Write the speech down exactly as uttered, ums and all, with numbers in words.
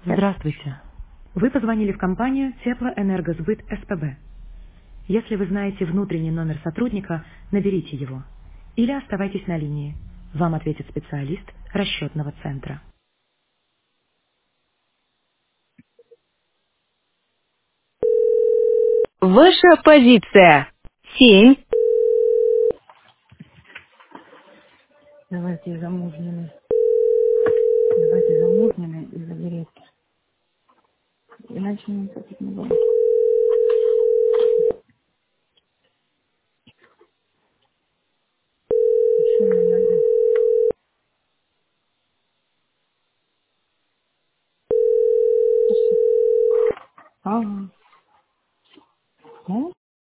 Здравствуйте. Вы позвонили в компанию Теплоэнергосбыт СПБ. Если вы знаете внутренний номер сотрудника, наберите его. Или оставайтесь на линии. Вам ответит специалист расчетного центра. Ваша позиция. Семь. Давайте замужнины. Давайте замужнины и заберите. Иначе не платить не буду.